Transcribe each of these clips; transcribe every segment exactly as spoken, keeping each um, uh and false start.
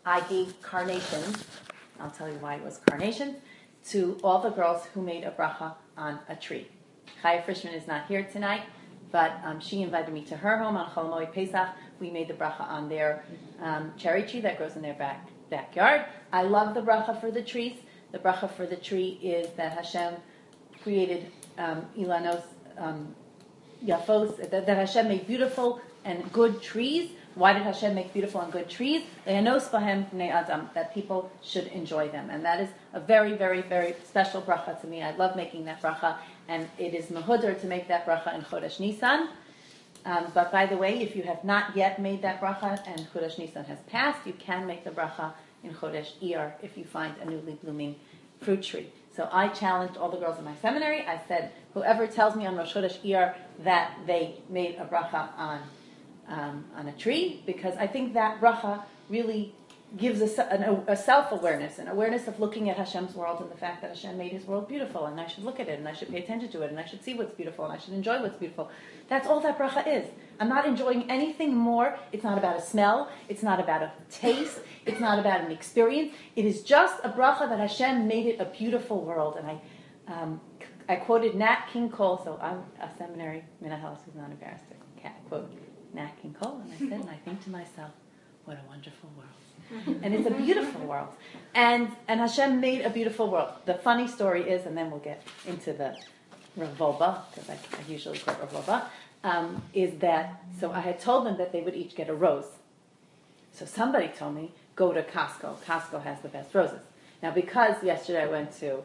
I gave carnations, I'll tell you why it was carnations, to all the girls who made a bracha on a tree. Chaya Frischman is not here tonight, but um, she invited me to her home on Chol Hamoed Pesach. We made the bracha on their um, cherry tree that grows in their back backyard. I love the bracha for the trees. The bracha for the tree is that Hashem created um, ilanos um, yafos, that, that Hashem made beautiful and good trees. Why did Hashem make beautiful and good trees? That people should enjoy them. And that is a very, very, very special bracha to me. I love making that bracha. And it is mehudar to make that bracha in Chodesh Nisan. Um, but by the way, if you have not yet made that bracha and Chodesh Nisan has passed, you can make the bracha in Chodesh Iyar if you find a newly blooming fruit tree. So I challenged all the girls in my seminary. I said, whoever tells me on Rosh Chodesh Iyar that they made a bracha on Um, on a tree, because I think that bracha really gives us a, a, a self-awareness, an awareness of looking at Hashem's world and the fact that Hashem made His world beautiful, and I should look at it, and I should pay attention to it, and I should see what's beautiful, and I should enjoy what's beautiful. That's all that bracha is. I'm not enjoying anything more. It's not about a smell. It's not about a taste. It's not about an experience. It is just a bracha that Hashem made it a beautiful world. And I um, I quoted Nat King Cole, so I'm a seminary Minahel who's not embarrassed to quote Nat King Cole, and I said, and I think to myself, what a wonderful world. And it's a beautiful world. And and Hashem made a beautiful world. The funny story is, and then we'll get into the Revolba, because I, I usually quote Revolba, um, is that, so I had told them that they would each get a rose. So somebody told me, go to Costco. Costco has the best roses. Now, because yesterday I went to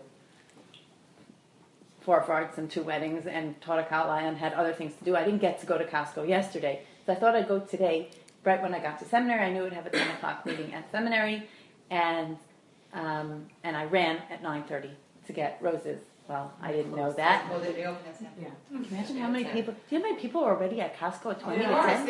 four farts and two weddings and taught a kala and had other things to do, I didn't get to go to Costco yesterday. So I thought I'd go today. Right when I got to seminary, I knew I'd have a ten o'clock meeting at seminary, and um, and I ran at nine thirty to get roses. Well, I didn't know that. Well, they open at seven. Yeah. Can you imagine how many people? Do you know how many people are already at Costco at twenty to ten?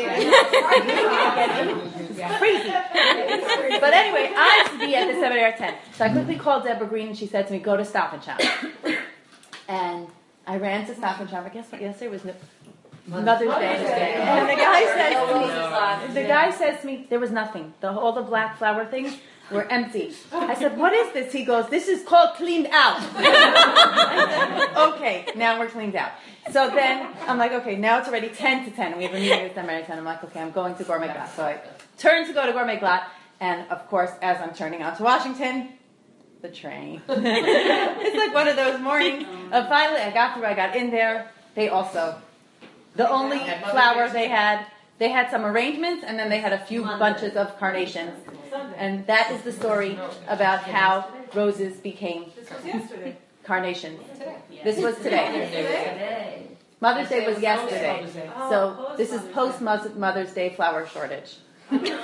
It's crazy. But anyway, I have to be at the seminary at ten. So I quickly called Deborah Green, and she said to me, "Go to Stop and Shop." And I ran to Stop and Shop. I guess what yesterday was Mother's Day. And the guy says to me, the guy says to me, there was nothing. The, all the black flower things were empty. I said, what is this? He goes, this is called cleaned out. I said, okay, now we're cleaned out. So then I'm like, okay, now it's already ten to ten. And we have a meeting at seminary at ten. I'm like, okay, I'm going to Gourmet Glatt. So I turn to go to Gourmet Glatt. And of course, as I'm turning out to Washington, the train. It's like one of those mornings. Uh, finally, I got through. I got in there. They also, the only flower they had, they had some arrangements, and then they had a few bunches of carnations. And that is the story about how roses became carnations. This was today. Mother's Day was yesterday. So this is post Mother's Day flower shortage. um, It's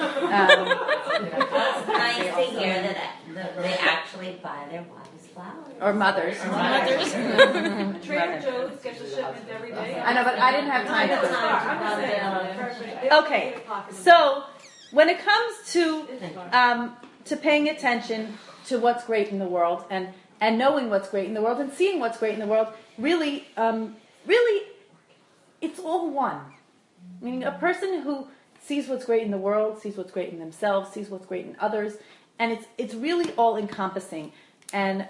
nice to hear that, that they actually buy their wives flowers. Or mothers. Or mothers. Trader Joe's gets a shipment every day. I know, but I didn't have time for it. Okay, so when it comes to um, to paying attention to what's great in the world and, and knowing what's great in the world and seeing what's great in the world, really, um, really, it's all one. Meaning a person who sees what's great in the world, sees what's great in themselves, sees what's great in others, and it's it's really all encompassing. And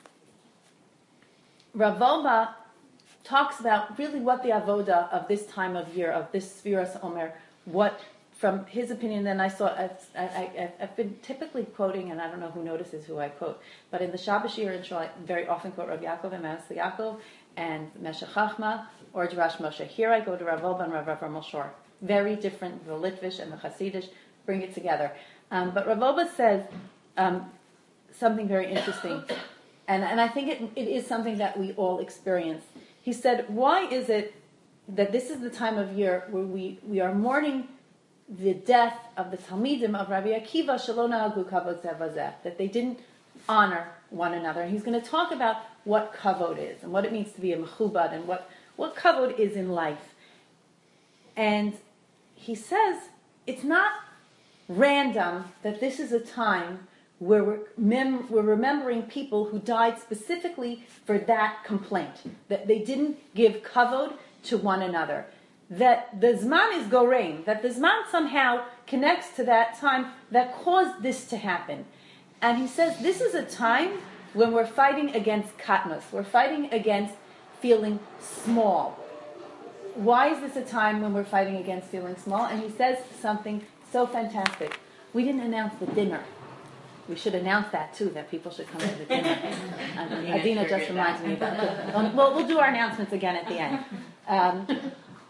Rav Wolbe talks about really what the avoda of this time of year, of this Sfiras Omer, what, from his opinion, then I saw, I, I, I've been typically quoting, and I don't know who notices who I quote, but in the Shabbos Shir and Shul, I very often quote Rav Yaakov and Mas Yaakov and Meshech Chachma or Darash Moshe. Here I go to Rav Wolbe and Rav Avraham Shor. Very different, the Litvish and the Hasidish bring it together. Um, but Rav Wolbe says um, something very interesting, and, and I think it, it is something that we all experience. He said, why is it that this is the time of year where we, we are mourning the death of the Talmidim of Rabbi Akiva, Shelo Nahagu Kavod Zeh Vazeh, that they didn't honor one another. And he's going to talk about what kavod is and what it means to be a mechubad and what, what kavod is in life. And he says it's not random that this is a time where we're, mem- we're remembering people who died specifically for that complaint, that they didn't give kavod to one another. that the Zman is Gorein, that the Zman somehow connects to that time that caused this to happen. And he says this is a time when we're fighting against katnos, we're fighting against feeling small. Why is this a time when we're fighting against feeling small? And he says something so fantastic. We didn't announce the dinner. We should announce that too, that people should come to the dinner. Um, Adina just reminds me about it. Um, well, we'll do our announcements again at the end. Um,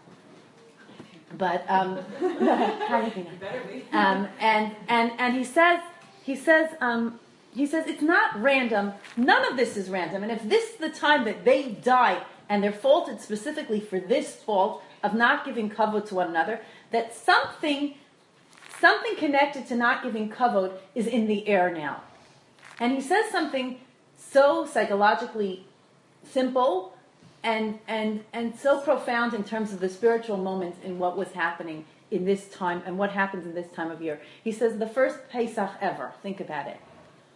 but um, hi, Adina. Um, and and and he says he says um, he says it's not random. None of this is random. And if this is the time that they die and they're faulted specifically for this fault of not giving kavod to one another, that something. Something connected to not giving kavod is in the air now. And he says something so psychologically simple and, and, and so profound in terms of the spiritual moments in what was happening in this time and what happens in this time of year. He says the first Pesach ever, think about it.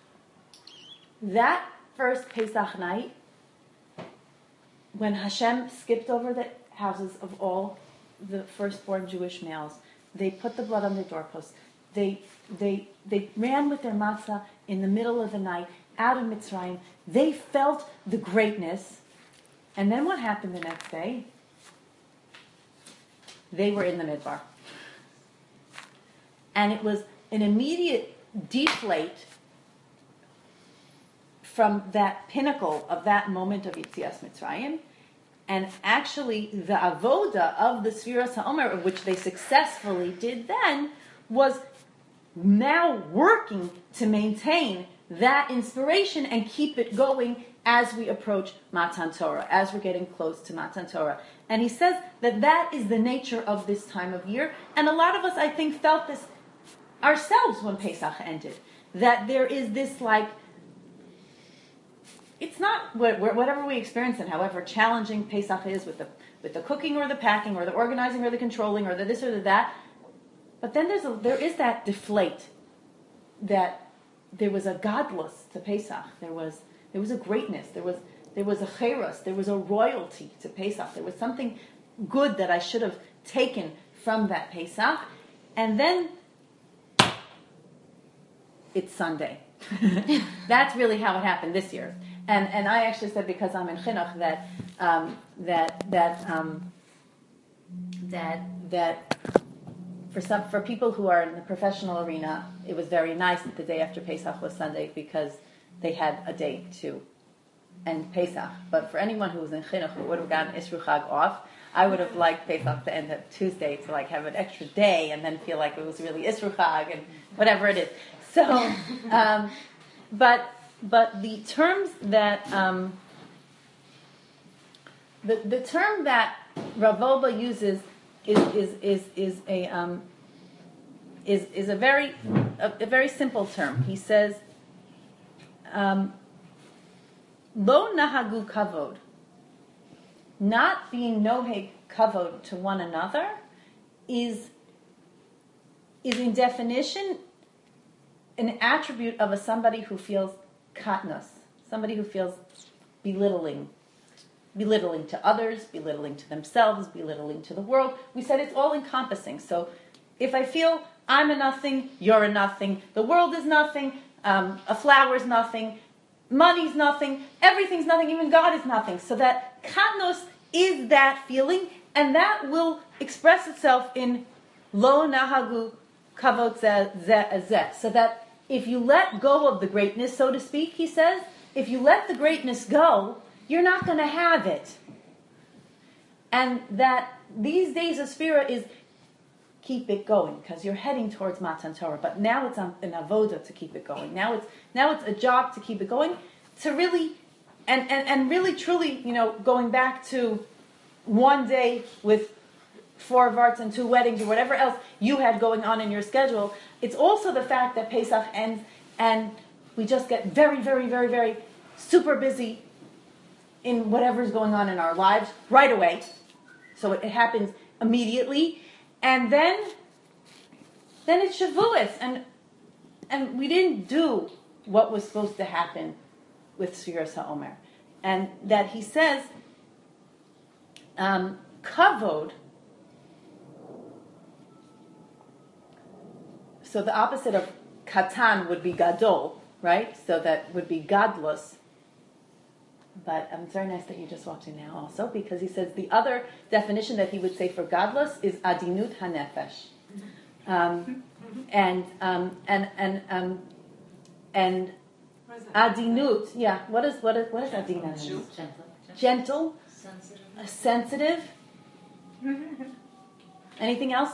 That first Pesach night, when Hashem skipped over the houses of all the firstborn Jewish males, they put the blood on their doorposts. They, they, they ran with their matzah in the middle of the night out of Mitzrayim. They felt the greatness. And then what happened the next day? They were in the Midbar. And it was an immediate deflate from that pinnacle of that moment of Yetzias Mitzrayim. And actually, the avoda of the Sfiras HaOmer, which they successfully did then, was now working to maintain that inspiration and keep it going as we approach Matan Torah, as we're getting close to Matan Torah. And he says that that is the nature of this time of year. And a lot of us, I think, felt this ourselves when Pesach ended. That there is this, like, it's not whatever we experience and however challenging Pesach is with the with the cooking or the packing or the organizing or the controlling or the this or the that. But then there's a, there is that deflate that there was a godless to Pesach. There was there was a greatness. There was there was a cheros. There was a royalty to Pesach. There was something good that I should have taken from that Pesach. And then it's Sunday. That's really how it happened this year. And and I actually said, because I'm in chinuch, that um, that that um, that that for some for people who are in the professional arena, it was very nice that the day after Pesach was Sunday because they had a day to end Pesach. But for anyone who was in chinuch who would have gotten Isru Chag off, I would have liked Pesach to end at Tuesday to like have an extra day and then feel like it was really Isru Chag and whatever it is. So, um, but. But the terms that um, the the term that Rav Wolbe uses is is is is a um, is is a very a, a very simple term. He says, um, "Lo nahagu kavod," not being noheg kavod to one another, is is in definition an attribute of a somebody who feels katnos, somebody who feels belittling, belittling to others, belittling to themselves, belittling to the world. We said it's all encompassing. So if I feel I'm a nothing, you're a nothing, the world is nothing, um, a flower is nothing, money's nothing, everything's nothing, even God is nothing. So that katnos is that feeling, and that will express itself in lo nahagu kavod zeh zeh. So that if you let go of the greatness, so to speak, he says, if you let the greatness go, you're not going to have it. And that these days of Sphira is keep it going, because you're heading towards Matan Torah. But now it's an avoda to keep it going. Now it's now it's a job to keep it going, to really, and, and, and really truly, you know, going back to one day with four varts and two weddings or whatever else you had going on in your schedule. It's also the fact that Pesach ends and we just get very, very, very, very super busy in whatever's going on in our lives right away. So it, it happens immediately. And then then it's Shavuos. And and we didn't do what was supposed to happen with Sfiras HaOmer. And that he says, um, kavod so the opposite of katan would be gadol, right? So that would be godless. But um, it's very nice that you just walked in now also, because he says the other definition that he would say for godless is adinut hanefesh. Um, and um, and and um, and adinut, yeah. What is what is what is adinut? Gentle. Gentle, Sensitive. uh, sensitive. Anything else?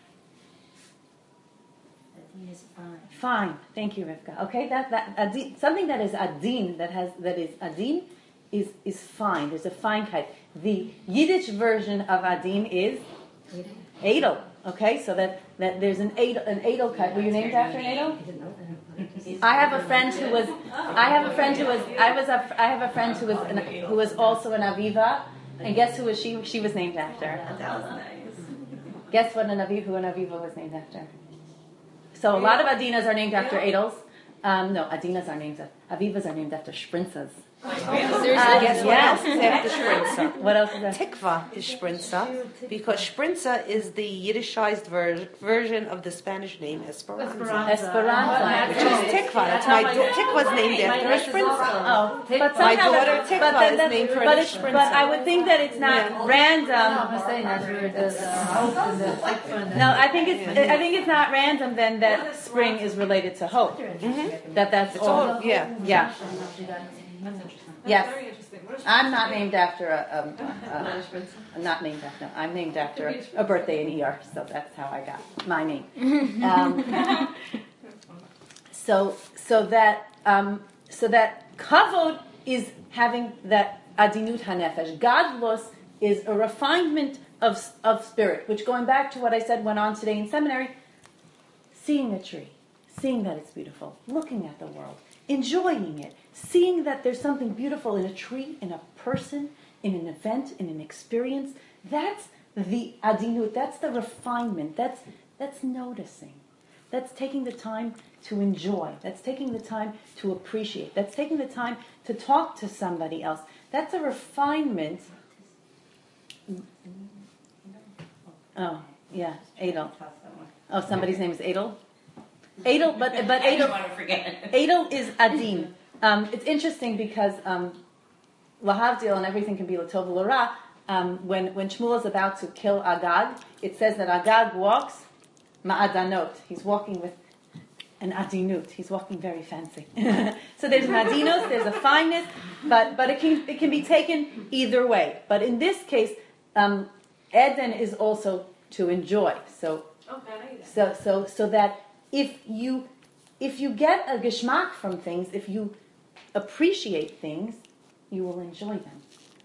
Adin is fine. Fine. Thank you, Rivka. Okay, that that adin, something that is adin, that has that is adin, is is fine. There's a fine-keit. The Yiddish version of adin is edel. Okay, so that, that there's an edel, an edelkeit. Were you named after an edel? I have a friend who was. I have a friend who was. I was a. I have a friend who was an, who was also an aviva, and guess who was she? She was named after. That was nice. Guess what an aviv who an aviva was named after? So a lot of adinas are named after edels. Um, no, adinas are named after avivas are named after sprinzas. Seriously, Uh, guess what yeah. else is after Sprinza? What else is that? Tikva is Sprinza, because Sprinza is the Yiddishized ver- version of the Spanish name Esperanza, Esperanza. which is Tikva. It's my da- Tikva's named after a Sprinza. Oh, but My somehow daughter that- Tikva but then is that- named for but a it's, Sprinza. but I would think that it's not Yeah. random. No, I think it's I think it's not random then that spring is related to hope. That that's It's all. all, yeah. Yeah. Yes. Very interesting. What is I'm not named after a. Um, a I'm not named after. No, I'm named after a, a birthday in E R, so that's how I got my name. Um, so so that um, so that kavod is having that adinut hanefesh. Godlos is a refinement of of spirit, which, going back to what I said went on today in seminary, seeing a tree, seeing that it's beautiful, looking at the world, enjoying it, seeing that there's something beautiful in a tree, in a person, in an event, in an experience. That's the adinut, that's the refinement, that's that's noticing. That's taking the time to enjoy. That's taking the time to appreciate. That's taking the time to talk to somebody else. That's a refinement. Oh, yeah, Adel. Oh, somebody's name is Adel? Adel, but but I Adel don't want to forget. Adel is adin. Um, it's interesting because um, lahavdil and everything can be latov l'ra. Um, when when Shmuel is about to kill Agag, it says that Agag walks ma'adanot. He's walking with an adinut. He's walking very fancy. So there's an adinos, there's a fineness, but but it can it can be taken either way. But in this case, um, Eden is also to enjoy. So okay? so so so that if you if you get a geschmack from things, if you appreciate things, you will enjoy them.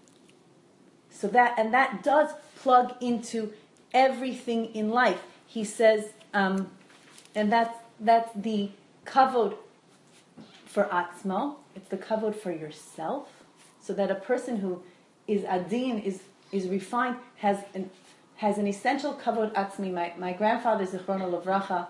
So that and that does plug into everything in life. He says, um, and that's that's the kavod for atzmo. It's the kavod for yourself. So that a person who is adin, is is refined, has an has an essential kavod atzmi. My my grandfather, Zichrono Livracha,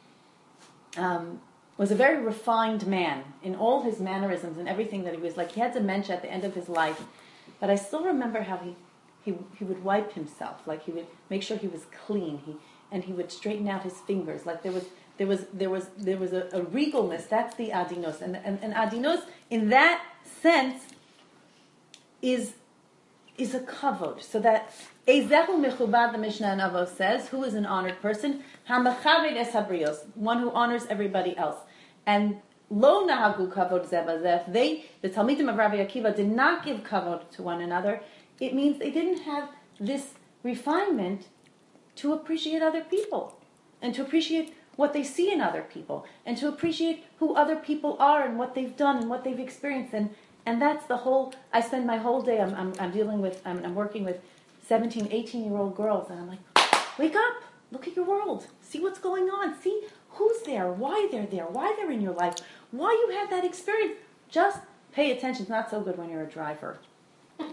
um, was a very refined man in all his mannerisms and everything that he was like. He had dementia at the end of his life, but I still remember how he he he would wipe himself, like he would make sure he was clean. He and he would straighten out his fingers, like there was there was there was there was a, a regalness. That's the adinos, and and, and adinos in that sense is is a kavod. So that Ezehu Mechubad, the Mishnah in Avos says, who is an honored person? Hamachaved es habrios, one who honors everybody else. And lo nahagu kavod zebazef, they, the Talmidim of Rabbi Akiva, did not give kavod to one another. It means they didn't have this refinement to appreciate other people and to appreciate what they see in other people and to appreciate who other people are and what they've done and what they've experienced. And and that's the whole, I spend my whole day, I'm I'm, I'm dealing with, I'm, I'm working with seventeen, eighteen-year-old girls, and I'm like, wake up, look at your world, see what's going on, see who's there, why they're there, why they're in your life, why you had that experience. Just pay attention. It's not so good when you're a driver. but,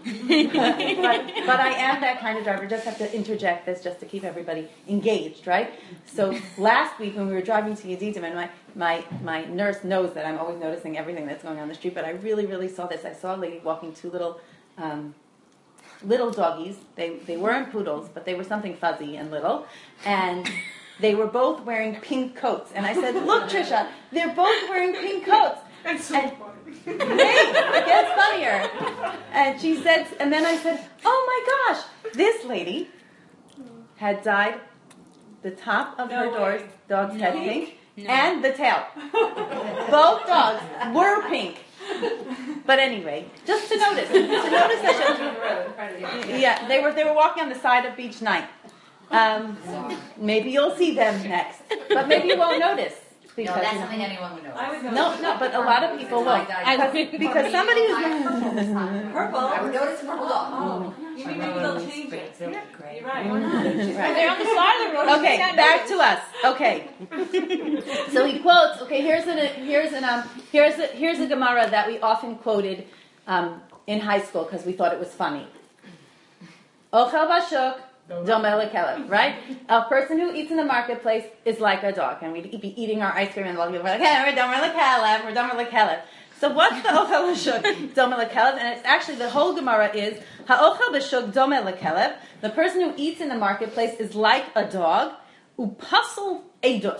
but I am that kind of driver. Just have to interject this just to keep everybody engaged, right? So last week when we were driving to Yedidim, and my, my, my nurse knows that I'm always noticing everything that's going on the street, but I really, really saw this. I saw a lady walking two little um, little doggies. They they weren't poodles, but they were something fuzzy and little. And they were both wearing pink coats. And I said, look, Trisha, they're both wearing pink coats. It's so And- funny. Hey, it gets funnier. And she said, and then I said, oh my gosh, this lady had dyed the top of No her way. doors, dog's head No. pink, No. and the tail. Both dogs were pink. But anyway, just to notice, to notice that she, yeah, they were they were walking on the side of Beach Night. Um, maybe you'll see them next, but maybe you won't notice No, because that's something anyone would know. I would know. no, no, but a lot of people won't because, because somebody who's Purple. I would notice a purple dog. Oh, you mean maybe they'll change it. You're You're right. They're on the side of the road. okay. Back to us. Okay, so he quotes. Okay, here's an here's an um here's a, here's a Gemara that we often quoted um, in high school because we thought it was funny. Ochel bashuk. Domeh lekelev, right? A person who eats in the marketplace is like a dog, and we'd be eating our ice cream and we're like, hey, we're domeh lekelev, we're domeh lekelev. So what's the ochel b'shuk domeh lekelev? And it's actually the whole Gemara is ha'ochel b'shuk domeh lekelev. The person who eats in the marketplace is like a dog, upasul edus,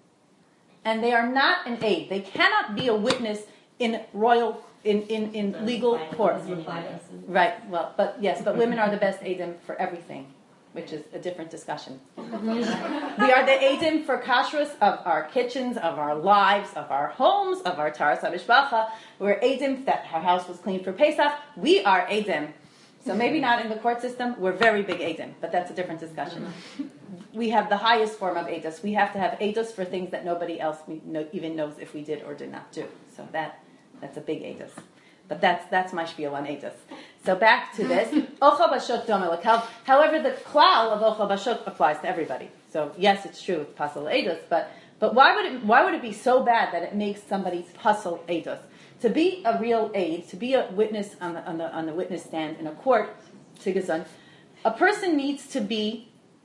and they are not an aid. They cannot be a witness in royal in in, in legal court. Right. Well, but yes, but women are the best aidim for everything, which is a different discussion. We are the Eidim for kashrus of our kitchens, of our lives, of our homes, of our taras hamishpacha. We're Eidim that our house was clean for Pesach. We are Eidim. So maybe not in the court system. We're very big Eidim, but that's a different discussion. We have the highest form of Eidos. We have to have Eidos for things that nobody else we know, even knows if we did or did not do. So that that's a big Eidos. But that's that's my spiel on Eidos. So back to this. Ochel bashuk domeh lekelev. However, the klal of ochel bashuk applies to everybody. So yes, it's true it's pasal eidos, but but why would it why would it be so bad that it makes somebody pasal eidos? To be a real aid, to be a witness on the on the on the witness stand in a court, tigazon, a person needs to be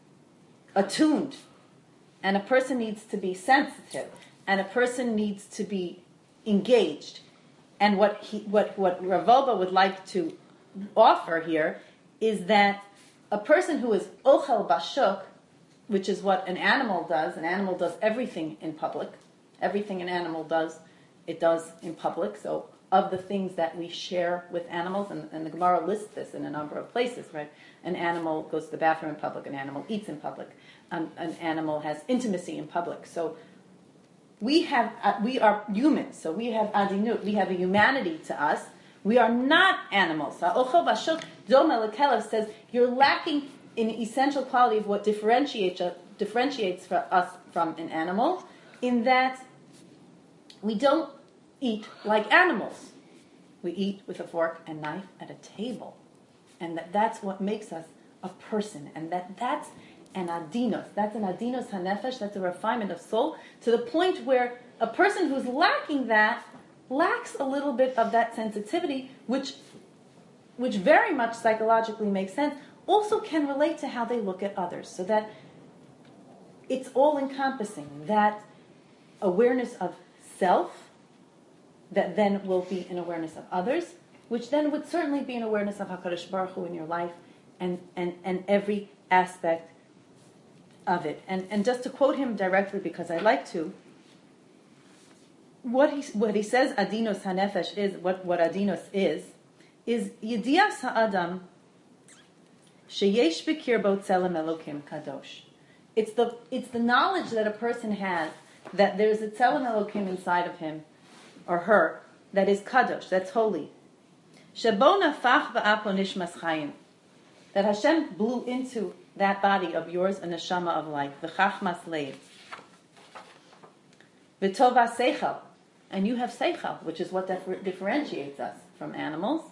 attuned, and a person needs to be sensitive, and a person needs to be engaged. And what he, what what Rav Wolbe would like to offer here is that a person who is ochel bashuk, which is what an animal does, an animal does everything in public. Everything an animal does, it does in public. So of the things that we share with animals, and, and the Gemara lists this in a number of places, right? An animal goes to the bathroom in public, an animal eats in public, um, an animal has intimacy in public. So we have, uh, we are humans, so we have adinut, we have a humanity to us. We are not animals. Ochel bashuk domeh lekelev says you're lacking in essential quality of what differentiates uh, differentiates for us from an animal, in that we don't eat like animals. We eat with a fork and knife at a table, and that, that's what makes us a person, and that that's an adinos. That's an adinos hanefesh. That's a refinement of soul to the point where a person who's lacking that lacks a little bit of that sensitivity, which, which very much psychologically makes sense. Also can relate to how they look at others, so that it's all encompassing. That awareness of self, that then will be an awareness of others, which then would certainly be an awareness of HaKadosh Baruch Hu in your life, and and and every aspect of it. And and just to quote him directly, because I like to, what he what he says adinos hanefesh is, what, what adinos is, is yedias ha'adam sheyesh b'kirbo tzelem elokim kadosh. It's the it's the knowledge that a person has that there's a tzelem elokim inside of him or her that is kadosh, that's holy. Shebo nafach ba'apo nishmas chayim, that Hashem blew into that body of yours a neshama of life, the chachmas leiv, v'tova seichel, and you have seichel, which is what differ- differentiates us from animals.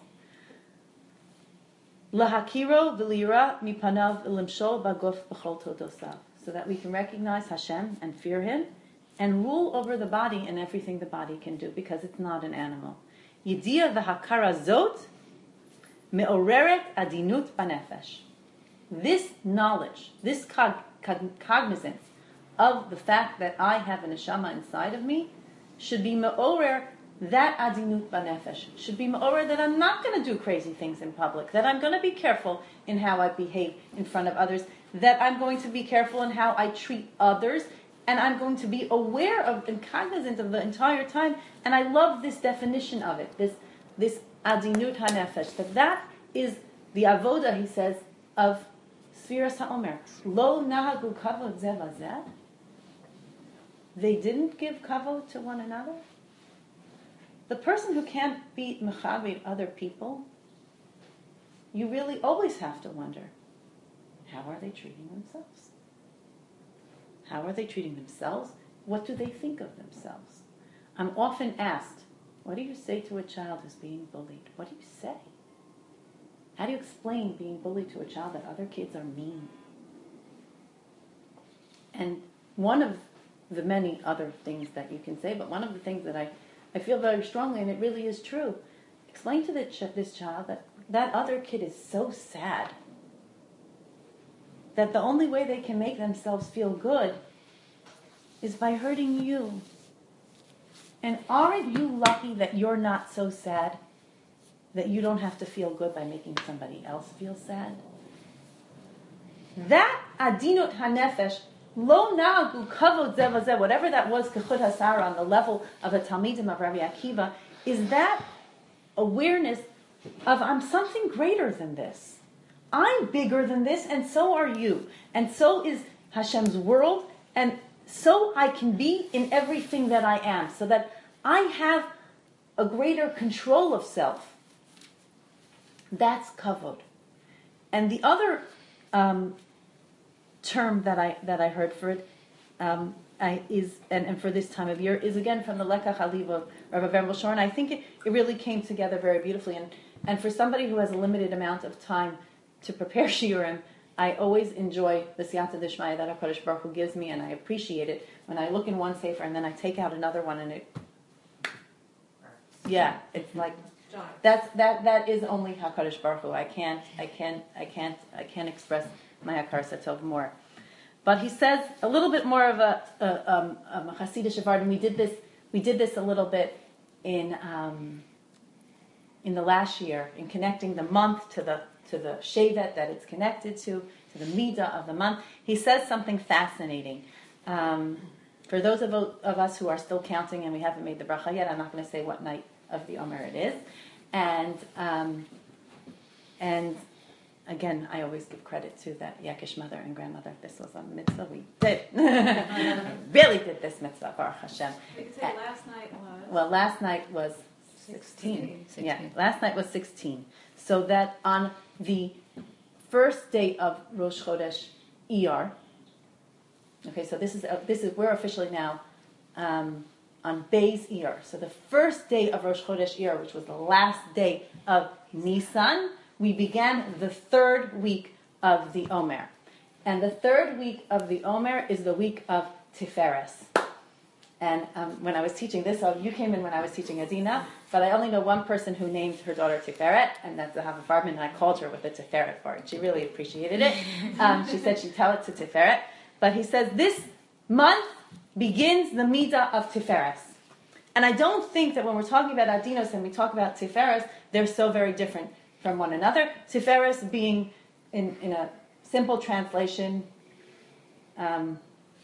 Lahakiro v'lira mipanav limshol baguf b'chol todosav, so that we can recognize Hashem and fear Him, and rule over the body and everything the body can do, because it's not an animal. Yediyah v'hakara zot me'oreret adinut banefesh. This knowledge, this cog- cog- cognizance of the fact that I have a neshama inside of me should be me'orer that adinut banefesh, should be me'orer that I'm not going to do crazy things in public, that I'm going to be careful in how I behave in front of others, that I'm going to be careful in how I treat others, and I'm going to be aware of and cognizant of the entire time. And I love this definition of it, this this adinut hanefesh, that that is the avoda, he says, of Sfiras HaOmer. Lo nahagu kavod zeh vazeh. They didn't give kavod to one another. The person who can't be mechaved other people, you really always have to wonder, how are they treating themselves? How are they treating themselves? What do they think of themselves? I'm often asked, what do you say to a child who's being bullied? What do you say? How do you explain being bullied to a child that other kids are mean? And one of the many other things that you can say, but one of the things that I, I feel very strongly, and it really is true, explain to the ch- this child that that other kid is so sad that the only way they can make themselves feel good is by hurting you. And aren't you lucky that you're not so sad that you don't have to feel good by making somebody else feel sad? That adinut hanefesh, lo nagu kavod zeh vazeh, whatever that was, kechud hasara, on the level of a Talmidim of Rabbi Akiva, is that awareness of I'm something greater than this. I'm bigger than this, and so are you. And so is Hashem's world, and so I can be in everything that I am, so that I have a greater control of self. That's kavod. And the other um, term that I that I heard for it um, I, is, and, and for this time of year, is again from the Lekach Haliv of Rabbi Venerable Shor, and I think it, it really came together very beautifully. And, and for somebody who has a limited amount of time to prepare shiurim, I always enjoy the siyata d'shmaya that HaKadosh Baruch Hu gives me, and I appreciate it when I look in one sefer and then I take out another one, and it, yeah, it's like that's that that is only HaKadosh Baruch Hu. I can't, I can't, I can't, I can't express my Hakar Satov more. But he says a little bit more of a, a, um, a Hasidic Vardim. We did this, we did this a little bit in um, in the last year in connecting the month to the to the shevet that it's connected to, to the midah of the month. He says something fascinating. Um, for those of, of us who are still counting and we haven't made the bracha yet, I'm not going to say what night of the Omer it is. And um, and again, I always give credit to that Yakish mother and grandmother. This was a mitzvah we did. Really did this mitzvah, Baruch Hashem. We could say last night was... Well, last night was sixteen. sixteen. Yeah, last night was sixteen. So that on the first day of Rosh Chodesh Iyar, okay, so this is uh, this is we're officially now um, on Beis Iyar. So the first day of Rosh Chodesh Iyar, which was the last day of Nisan, we began the third week of the Omer, and the third week of the Omer is the week of Tiferes. And um, when I was teaching this, so you came in when I was teaching Adina, but I only know one person who named her daughter Tiferet, and that's Zahava Farbman, and I called her with the Tiferet part. She really appreciated it. Um, she said she'd tell it to Tiferet. But he says this month begins the Midah of Tiferes. And I don't think that when we're talking about Adinos and we talk about Tiferes, they're so very different from one another. Tiferes being, in, in a simple translation, um,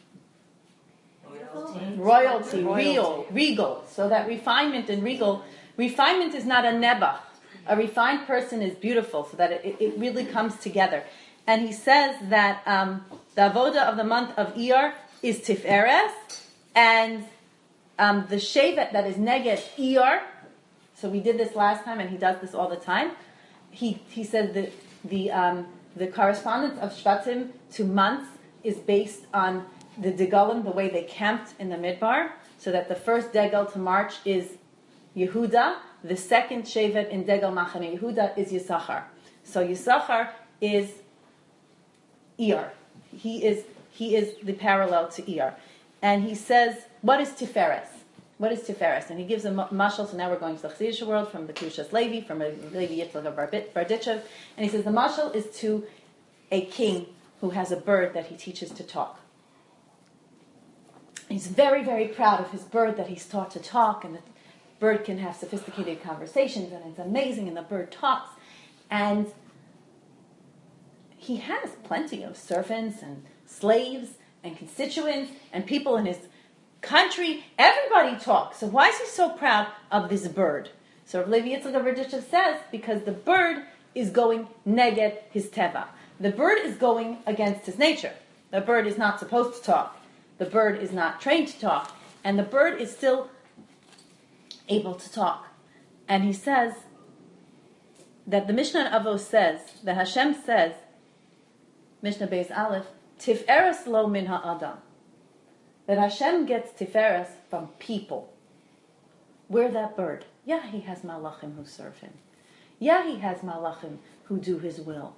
royalty, royalty, real, regal. So that refinement and regal, refinement is not a nebach. A refined person is beautiful, so that it, it really comes together. And he says that um, the avoda of the month of Iyar is Tiferes, and um, the shevet that is neged Iyar. So we did this last time, and he does this all the time. He he says that the um, the correspondence of Shvatim to months is based on the Degalim, the way they camped in the Midbar, so that the first Degel to march is Yehuda, the second Shevet in Degel Machane Yehuda is Yisachar. So Yisachar is Iyar. He is he is the parallel to Iyar. And he says, what is Tiferes? What is Tiferes? And he gives a mashal, so now we're going to the Chassidish world, from the Kushas Levi, from Levi Yitzchak of Barditchev, and he says the mashal is to a king who has a bird that he teaches to talk. He's very, very proud of his bird that he's taught to talk, and the bird can have sophisticated conversations, and it's amazing, and the bird talks. And he has plenty of servants and slaves and constituents and people in his country. Everybody talks. So why is he so proud of this bird? So Rav Levi Yitzchak of Berditchev says, because the bird is going neged his teva. The bird is going against his nature. The bird is not supposed to talk. The bird is not trained to talk. And the bird is still able to talk. And he says that the Mishnah in Avos says, that Hashem says, Mishnah Beis Aleph, Tiferes lo min ha'adam. That Hashem gets Tiferes from people. We're that bird. Yeah, he has malachim who serve him. Yeah, he has malachim who do his will.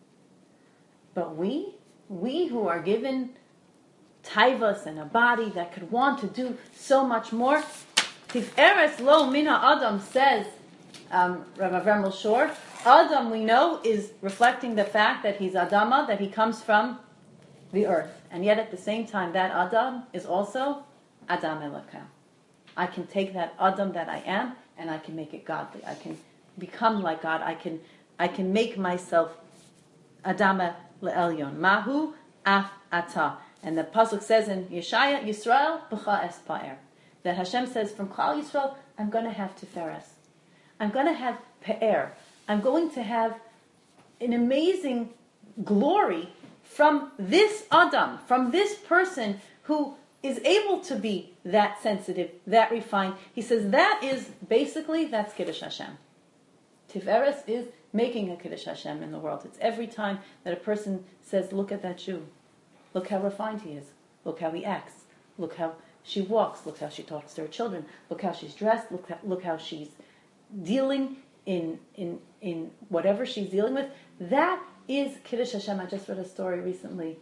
But we, we who are given taivas and a body that could want to do so much more, Tiferes lo min ha'adam says, um, Rav Avram Shor, Adam, we know, is reflecting the fact that he's Adama, that he comes from the earth. And yet at the same time, that Adam is also Adam Elokam. I can take that Adam that I am, and I can make it godly. I can become like God. I can I can make myself Adama Le'elyon. Mahu af ata. And the pasuk says in Yeshaya, Yisrael b'cha es pa'er. That Hashem says, from Klal Yisrael, I'm going to have Tiferes. I'm going to have Pe'er. I'm going to have an amazing glory from this Adam, from this person who is able to be that sensitive, that refined. He says that is, basically, that's Kiddush Hashem. Tiferes is making a Kiddush Hashem in the world. It's every time that a person says, look at that Jew. Look how refined he is. Look how he acts. Look how she walks. Look how she talks to her children. Look how she's dressed. Look how, look how she's dealing in in in whatever she's dealing with. That is Kiddush Hashem. I just read a story recently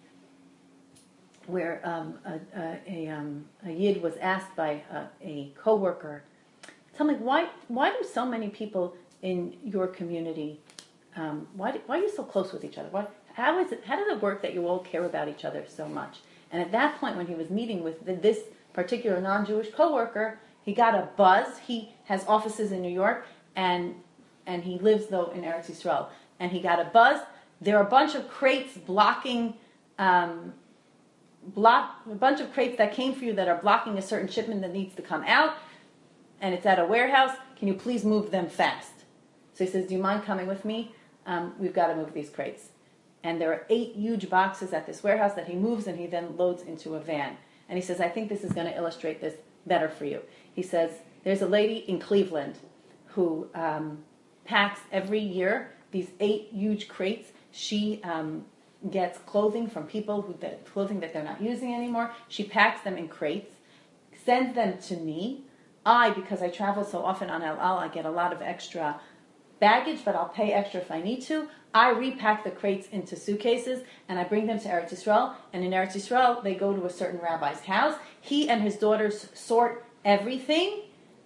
where um, a, a, a, um, a Yid was asked by a, a co-worker, tell me, why why do so many people in your community, um, why, do, why are you so close with each other? Why, how is it? How does it work that you all care about each other so much? And at that point, when he was meeting with the, this particular non-Jewish co-worker, he got a buzz. He has offices in New York, and and he lives, though, in Eretz Yisrael. And he got a buzz. There are a bunch of crates blocking, um, block a bunch of crates that came for you that are blocking a certain shipment that needs to come out, and it's at a warehouse. Can you please move them fast? So he says, do you mind coming with me? Um, we've got to move these crates. And there are eight huge boxes at this warehouse that he moves, and he then loads into a van. And he says, I think this is going to illustrate this better for you. He says, there's a lady in Cleveland who um, packs every year these eight huge crates. She um, gets clothing from people, who that clothing that they're not using anymore. She packs them in crates, sends them to me. I, because I travel so often on El Al, I get a lot of extra baggage, but I'll pay extra if I need to. I repack the crates into suitcases, and I bring them to Eretz Yisrael. And in Eretz Yisrael, they go to a certain rabbi's house. He and his daughters sort everything,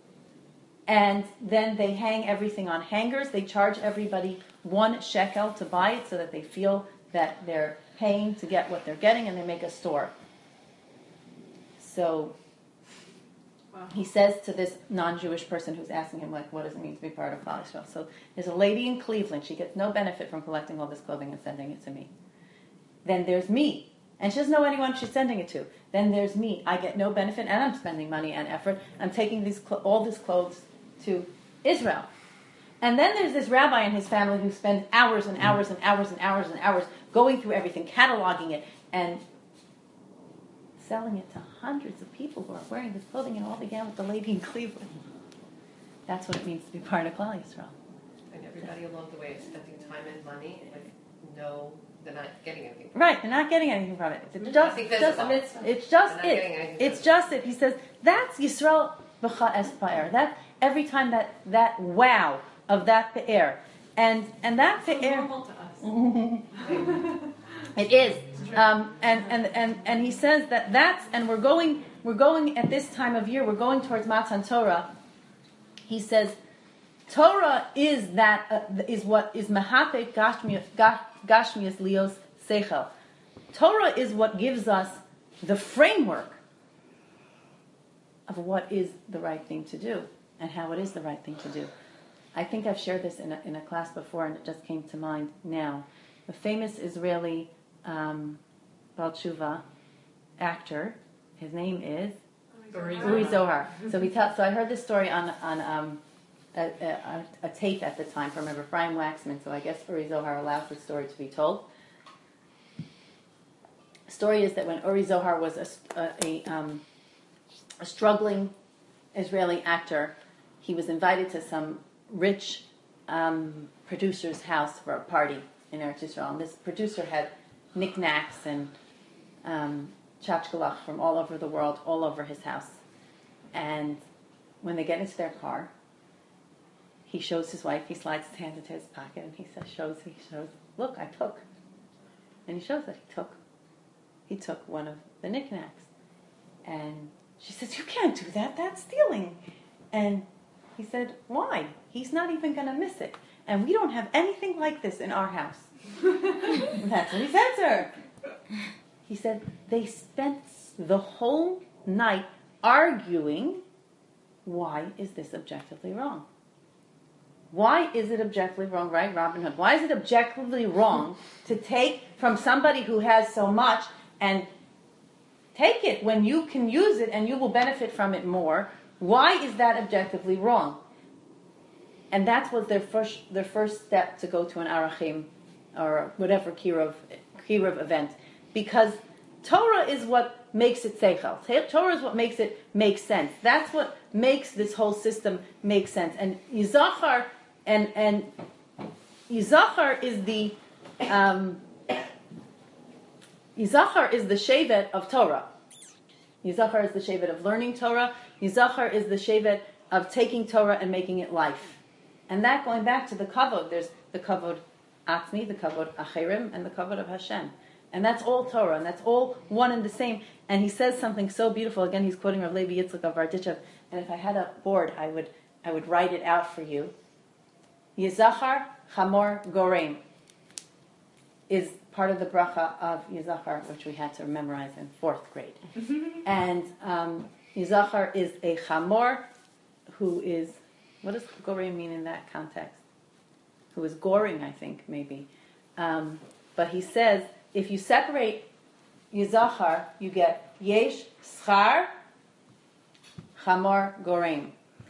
and then they hang everything on hangers. They charge everybody one shekel to buy it so that they feel that they're paying to get what they're getting, and they make a store. So wow. He says to this non-Jewish person who's asking him, like, what does it mean to be part of Klal Yisrael? So there's a lady in Cleveland. She gets no benefit from collecting all this clothing and sending it to me. Then there's me. And she doesn't know anyone she's sending it to. Then there's me. I get no benefit, and I'm spending money and effort. I'm taking these cl- all this clothes to Israel. And then there's this rabbi and his family who spend hours and hours and hours and hours and hours going through everything, cataloging it, and selling it to hundreds of people who are wearing this clothing, and all began with the lady in Cleveland. That's what it means to be part of Klal Yisrael. And everybody along the way is spending time and money, but no, they're not getting anything. Right, they're not getting anything from it. It's Mm-hmm. just, just it's just They're not getting it. anything It's from just it. He says that's Yisrael b'cha es pa'er. That every time that that wow of that pe'er, and and that So pe'er. normal to us. It is, um, and, and and and he says that that's, and we're going we're going at this time of year, we're going towards Matan Torah. He says, Torah is that uh, is what is mahapek gashmias gashmias lios seichel. Torah is what gives us the framework of what is the right thing to do and how it is the right thing to do. I think I've shared this in a, in a class before, and it just came to mind now. the famous Israeli um, Baal Tshuva actor. His name is Uri Zohar. So he tells. So I heard this story on on um, a, a, a tape at the time from Rabbi Ephraim Waxman. So I guess Uri Zohar allows the story to be told. The story is that when Uri Zohar was a, a, a, um, a struggling Israeli actor, he was invited to some rich um, producer's house for a party in Eretz Yisrael. And this producer had knickknacks and um, tchotchkelach from all over the world, all over his house. And when they get into their car, he shows his wife, he slides his hand into his pocket, and he says, shows, he shows, look, I took. And he shows that he took. He took one of the knickknacks. And she says, you can't do that, that's stealing. And he said, why? He's not even going to miss it. And we don't have anything like this in our house. That's what he said to her. He said, they spent the whole night arguing, why is this objectively wrong? Why is it objectively wrong, right, Robin Hood? Why is it objectively wrong to take from somebody who has so much and take it when you can use it and you will benefit from it more? Why is that objectively wrong? And that was their first their first step to go to an Arachim or whatever Kirov, Kirov event. Because Torah is what makes it seichel. Torah is what makes it make sense. That's what makes this whole system make sense. And Yizachar and and Yizachar is the um, Yizachar is the shevet of Torah. Yizachar is the shevet of learning Torah. Yizachar is the shevet of taking Torah and making it life. And that, going back to the kavod, there's the kavod atzmi, the kavod acherim, and the kavod of Hashem. And that's all Torah, and that's all one and the same. And he says something so beautiful. Again, he's quoting Rav Levi Yitzchak of Berditchev. And if I had a board, I would I would write it out for you. Yizachar Chamor Gorem is part of the bracha of Yizachar, which we had to memorize in fourth grade. And um, Yizachar is a chamor who is, what does Gorem mean in that context? Who is goring, I think, maybe. Um, but he says, if you separate Yizachar, you get Yesh Schar Chamor Gorem.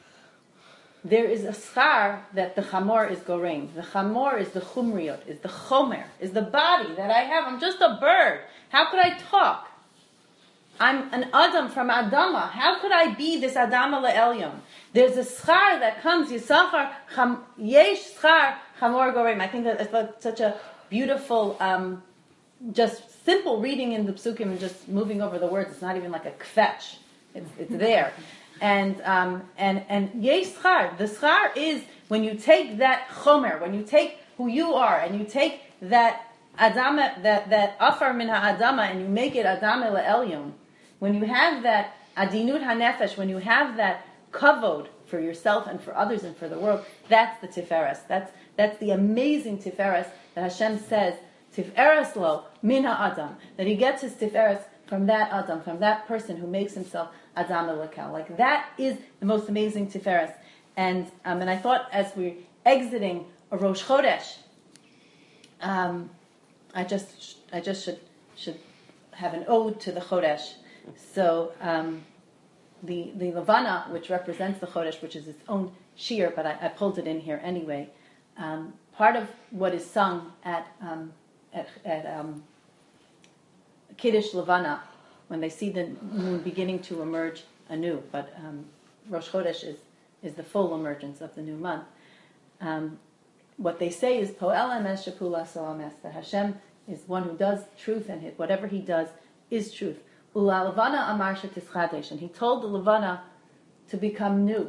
There is a schar that the chamor is gorem. The chamor is the chumriot, is the chomer, is the body that I have. I'm just a bird. How could I talk? I'm an Adam from Adama. How could I be this Adama le'elyon? There's a schar that comes, Yisachar, cham, yesh schar chamor gorem. I think that it's like such a beautiful, um, just simple reading in the psukim and just moving over the words. It's not even like a kvetch. It's, it's there. And um, and and yesh schar. The schar is when you take that chomer, when you take who you are, and you take that adama, that that afar min ha'adama, and you make it adama le'elyon. When you have that adinut hanefesh, when you have that kavod for yourself and for others and for the world, that's the tiferes. That's that's the amazing tiferes that Hashem says tiferes lo min ha'adam. That He gets His tiferes from that adam, from that person who makes himself Adam Elokah. Like that is the most amazing Tiferes. And um, and I thought as we're exiting a Rosh Chodesh, um, I just I just should should have an ode to the Chodesh. So um, the the Levana, which represents the Chodesh, which is its own shir, but I, I pulled it in here anyway. Um, part of what is sung at um, at, at um, Kiddush Levana, when they see the moon beginning to emerge anew, but um, Rosh Chodesh is, is the full emergence of the new month. Um, what they say is Poel Emes Shepula So Emes, that Hashem is one who does truth, and whatever He does is truth. Ula Levana Amar Shetischadesh, and He told the Levana to become new.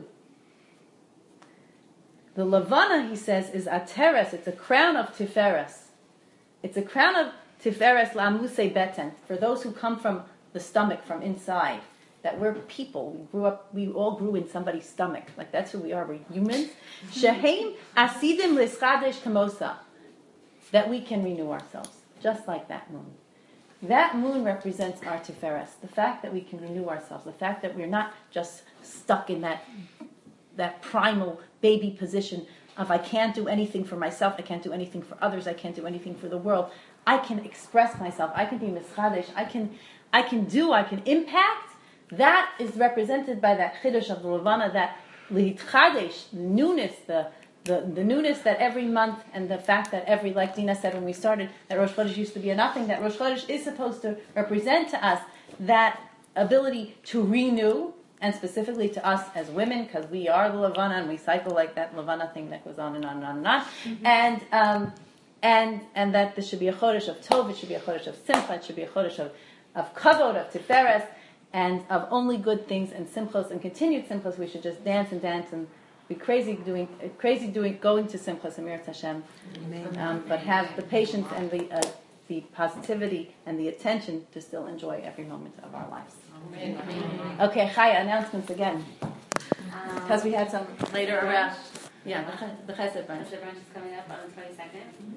The Levana, he says, is Ateres. It's a crown of Tiferes. It's a crown of Tiferes La'amuse Beten, for those who come from the stomach, from inside. That we're people. We grew up. We all grew in somebody's stomach. Like that's who we are. We're humans. Sheheim asidim l'schadesh kamosa. That we can renew ourselves, just like that moon. That moon represents our Tiferes. The fact that we can renew ourselves. The fact that we're not just stuck in that that primal baby position of I can't do anything for myself, I can't do anything for others, I can't do anything for the world. I can express myself, I can be mischadesh, I can, I can do, I can impact. That is represented by that chiddush of the Levana, that lihitchadesh, the newness, the, the the newness that every month, and the fact that every, like Dina said when we started, that Rosh Chodesh used to be a nothing, that Rosh Chodesh is supposed to represent to us that ability to renew, and specifically to us as women, because we are the Levana, and we cycle like that Levana thing that goes on and on and on and on. Mm-hmm. And um, and and that this should be a Chodesh of Tov, it should be a Chodesh of Simcha, it should be a Chodesh of, of Kavod, of Tiferes, and of only good things and simchos and continued simchos. We should just dance and dance and be crazy doing, crazy doing, going to simchos and Mirat Hashem. Um, but have the patience and the uh, the positivity and the attention to still enjoy every moment of our lives. Amen. Okay, Chaya, announcements again. Because we had some later around. Yeah, the, ch- the Chesed branch. The brunch is coming up on the twenty-second.